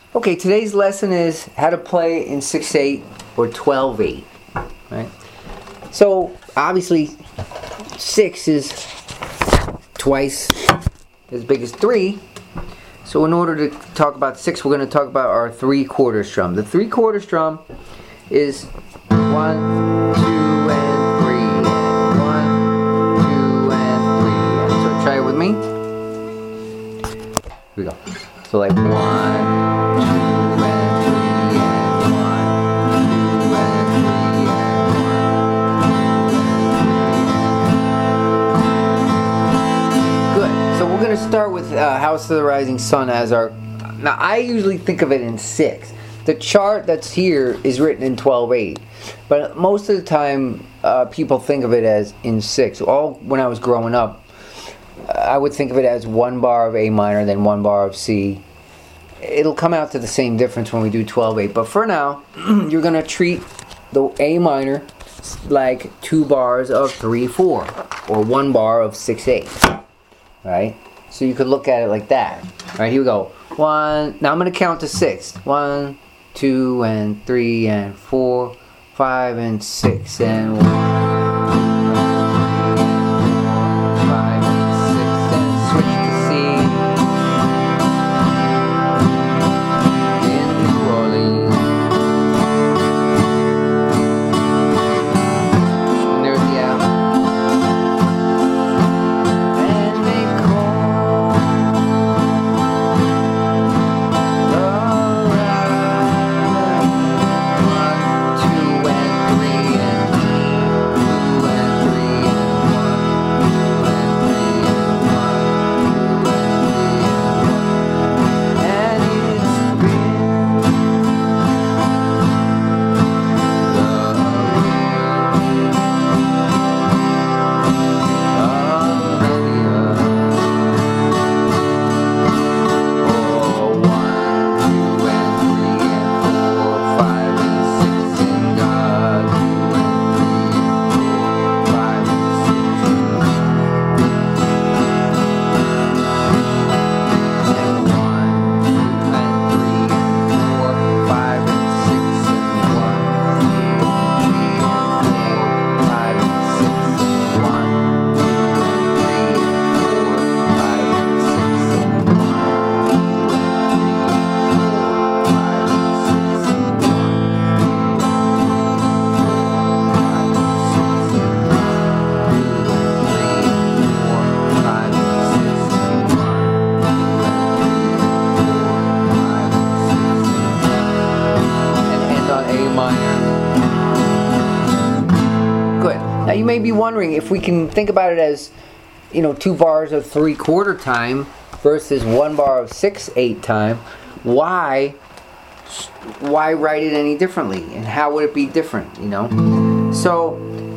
Okay, today's lesson is how to play in 6/8 or 12/8, right? So, obviously, 6 is twice as big as 3. So in order to talk about 6, we're going to talk about our 3/4 strum. The 3/4 strum is 1, 2, and 3. 1, 2, and 3. So try it with me. Here we go. So like 1, 2, and 3, and 1, 2, and 3, and 1. Good. So we're going to start with House of the Rising Sun as our... Now I usually think of it in 6. The chart that's here is written in 12/8. But most of the time people think of it as in 6. When I was growing up, I would think of it as 1 bar of A minor, then 1 bar of C. It'll come out to the same difference when we do 12/8. But for now, you're going to treat the A minor like 2 bars of 3/4 or 1 bar of 6/8. Right? So you could look at it like that. Alright, here we go. 1. Now I'm going to count to 6. 1, 2, and 3, and 4, 5, and 6, and 1. Now you may be wondering if we can think about it as, 2 bars of 3/4 time versus 1 bar of 6/8 time. Why write it any differently? And how would it be different, So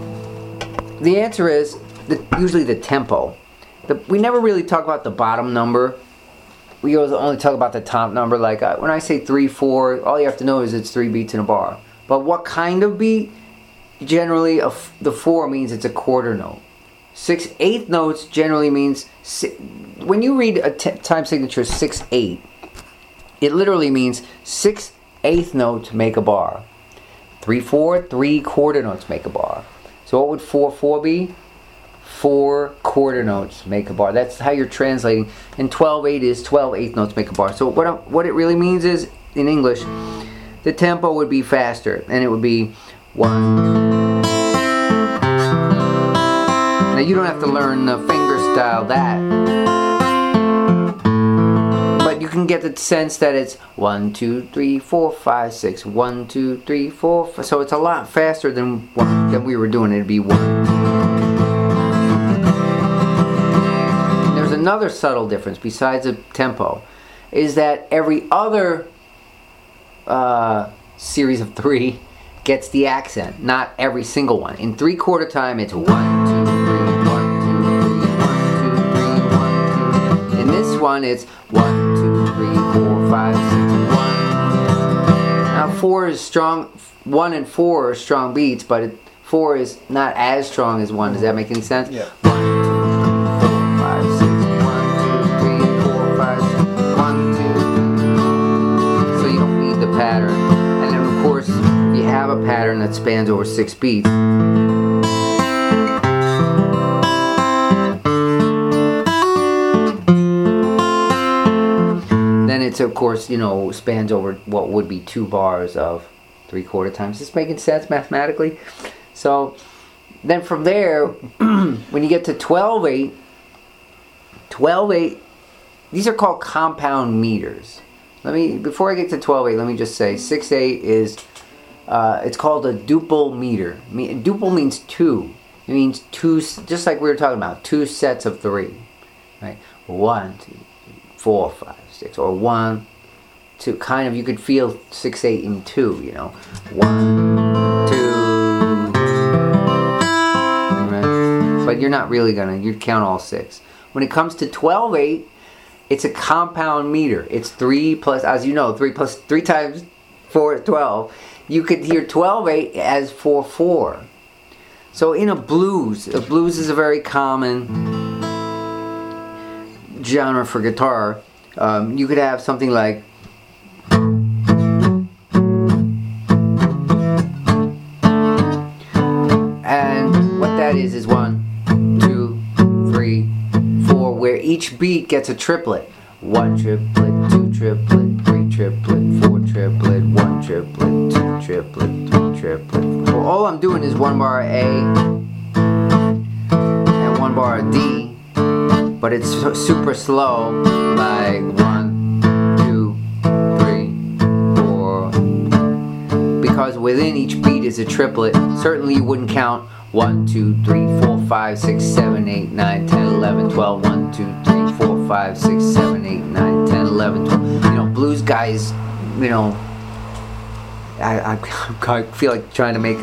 the answer is usually the tempo. We never really talk about the bottom number. We only talk about the top number. Like when I say 3/4, all you have to know is it's 3 beats in a bar. But what kind of beat? Generally, the 4 means it's a quarter note. 6/8 notes generally means... When you read a time signature 6/8, it literally means 6/8 notes make a bar. 3/4, 3/4 notes make a bar. So what would 4/4 be? 4 quarter notes make a bar. That's how you're translating. And 12/8 is 12/8 notes make a bar. So what it really means is, in English, the tempo would be faster. And it would be 1... Now you don't have to learn the finger style but you can get the sense that it's 1, 2, 3, 4, 5, 6. 1, 2, 3, 4, 5. So it's a lot faster than we were doing. It'd be 1. And there's another subtle difference besides the tempo, is that every other series of 3 gets the accent, not every single one. In 3/4 time, it's 1, 2, 3, 1, 2, 3, 1, 2, 3, 1, 2. In this one, it's 1, 2, 3, 4, 5, 6, 1. Now 4 is strong. 1 and 4 are strong beats, but 4 is not as strong as 1. Does that make any sense? Yeah. 1, 2, 3, 4, 5, 6. 1, 2, 3, 4, 5, 6. 1, 2. So pattern that spans over 6 beats. Then it's, of course, you know, spans over what would be 2 bars of 3/4 times. Is this making sense mathematically? So then from there, when you get to 12/8, 12/8, these are called compound meters. Before I get to 12/8, let me just say 6/8 is, it's called a duple meter. Duple means 2. It means 2, just like we were talking about, 2 sets of 3, right? 1, 2, 3, 4, 5, 6, or 1, 2. Kind of, you could feel 6/8 in 2, you know. 1, 2, right? But you're not really gonna. You'd count all 6. When it comes to 12/8, it's a compound meter. It's 3 plus, as you know, 3 times 4 is 12. You could hear 12/8 as 4/4. So in a blues is a very common genre for guitar. You could have something like, and what that is 1, 2, 3, 4, where each beat gets a triplet. 1 triplet, 2 triplet, 3 triplet, 4 triplet, 1 triplet, 2 triplet, 3 triplet. So all I'm doing is 1 bar A and 1 bar D, but it's super slow, like 1, 2, 3, 4. Because within each beat is a triplet. Certainly you wouldn't count 1, 2, 3, 4, 5, 6, 7, 8, 9, 10, 11, 12. 1, 2, 3, 4, 5, 6, 7, 8, 9, 10, 11, 12. You know, blues guys, you know, I feel like trying to make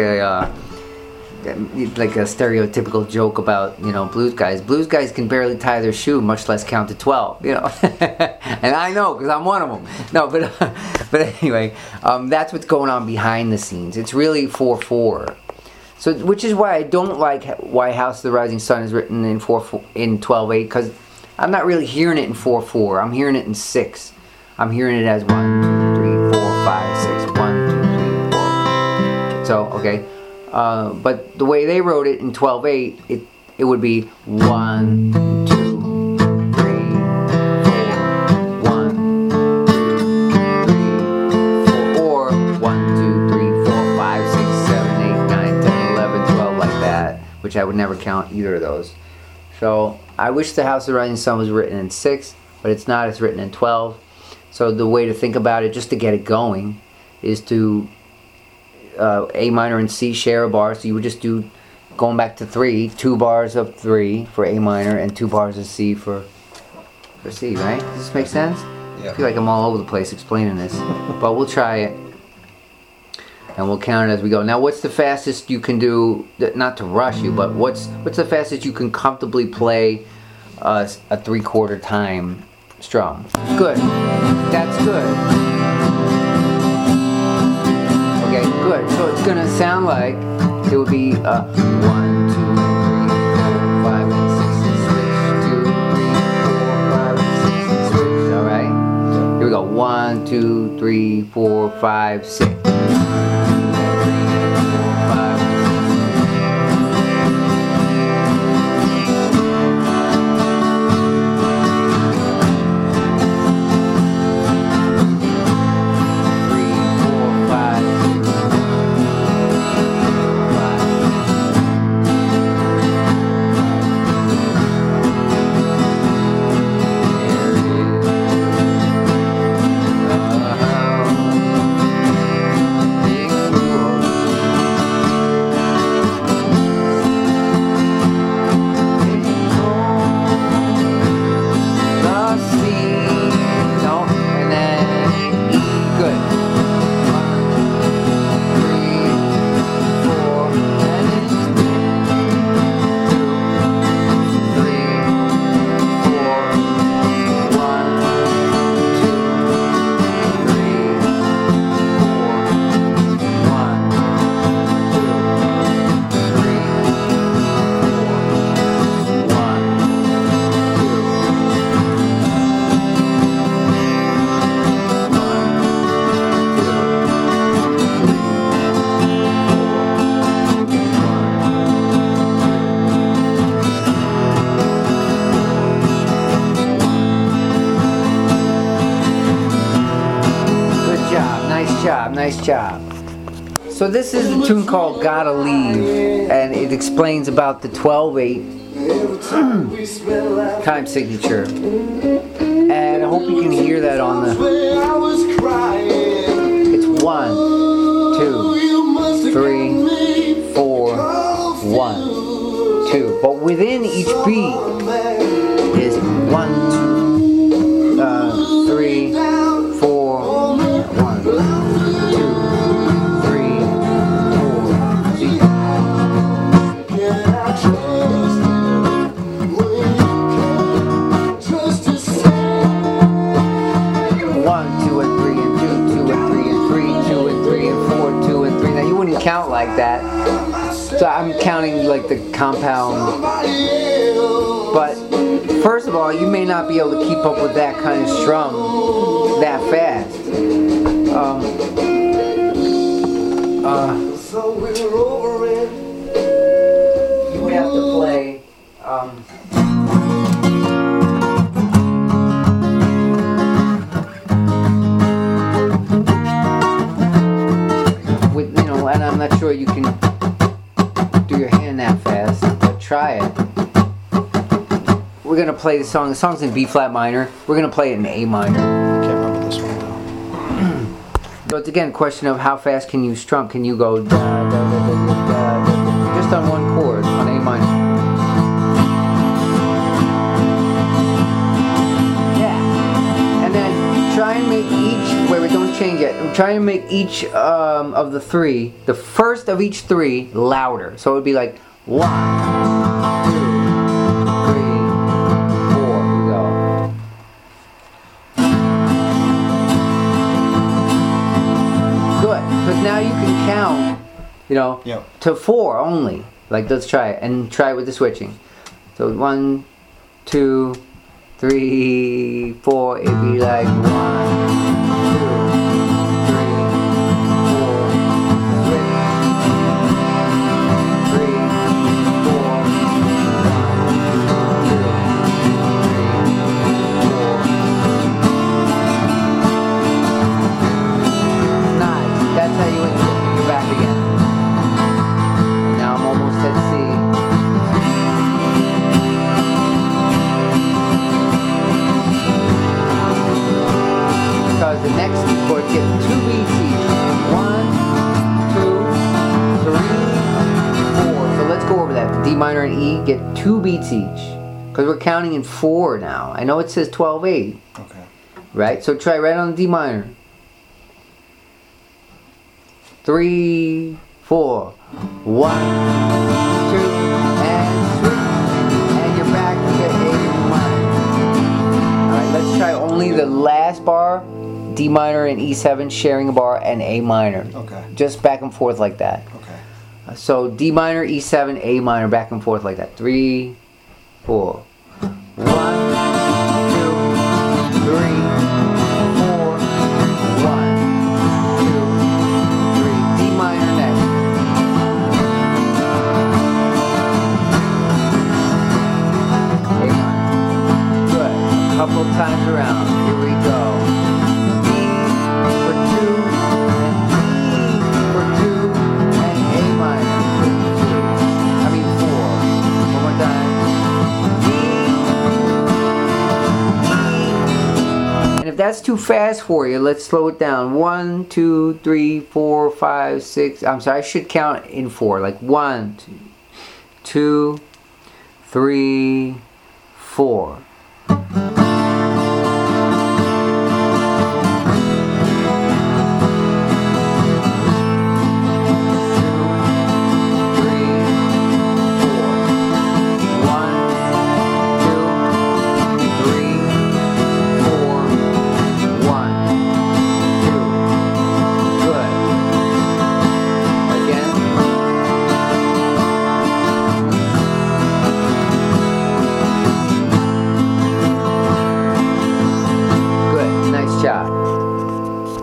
like a stereotypical joke about, you know, blues guys. Blues guys can barely tie their shoe, much less count to 12, you know. And I know, because I'm one of them. No, but anyway, that's what's going on behind the scenes. It's really 4/4. So, which is why I don't like why House of the Rising Sun is written in 12/8, because I'm not really hearing it in 4/4. I'm hearing it in 6. I'm hearing it as 1, 2, 3, 4, 5, 6. 1, 2, 3, 4. So, okay. But the way they wrote it in 12/8, it would be 1, 2, 3, 4, 1, 2, 3, 4, or 1, 2, 3, 4, 5, 6, 7, 8, 9, 10, 11, 12, like that, which I would never count either of those. So I wish the House of the Rising Sun was written in 6, but it's not. It's written in 12. So the way to think about it, just to get it going, is to A minor and C share a bar. So you would just do, going back to 3, 2 bars of 3 for A minor and 2 bars of C for C, right? Does this make sense? Yeah. I feel like I'm all over the place explaining this, but we'll try it. And we'll count it as we go. Now, what's the fastest you can do, not to rush you, but what's the fastest you can comfortably play a 3/4 time strum? Good. That's good. Okay, good. So it's gonna sound like it would be 1, 2, 3, 4, 5, and 6 and switch. 2, 3, 4, 5, and 6 and switch. All right. Here we go. 1, 2, 3, 4, 5, 6. job, nice job. So this is the tune called Gotta Leave, and it explains about the 12/8 time signature. And I hope you can hear that on the... It's 1, 2, 3, 4, 1, 2. But within each beat is 1, 3, 4, 1, 2, 3, 4. Count like that, so I'm counting like the compound. But first of all, you may not be able to keep up with that kind of strum that fast. You would have to play. And I'm not sure you can do your hand that fast, but try it. We're gonna play the song. The song's in B flat minor. We're gonna play it in A minor. I can't remember this one though. So it's again a question of how fast can you strum? Can you go da, da, da, da, da, da, da, just on one chord on A minor? Yeah. And then try and make each. Wait, don't change it. Try and make each of the three, the first of each three, louder. So it would be like 1, 2, 3, 4. Here we go. Good, because now you can count, to 4 only. Like, let's try it, and try it with the switching. So 1, 2, 3, 4. It'd be like 1. The next chord gets 2 beats each. 1, 2, 3, 4. So let's go over that. The D minor and E get 2 beats each. Because we're counting in 4 now. I know it says 12/8. Okay. Right? So try right on the D minor. 3, 4. 1, 2, and 3. And you're back to the A minor. Alright, let's try only the last bar. D minor and E7 sharing a bar, and A minor. Okay. Just back and forth like that. Okay. So D minor, E7, A minor, back and forth like that. 3, 4. 1, 2, 3, 4, 1, 2, 3. D minor next. A minor. Good. A couple times around. Here we go. If that's too fast for you, let's slow it down. 1, 2, 3, 4, 5, 6. I'm sorry, I should count in 4. Like 1, 2, 3, 4.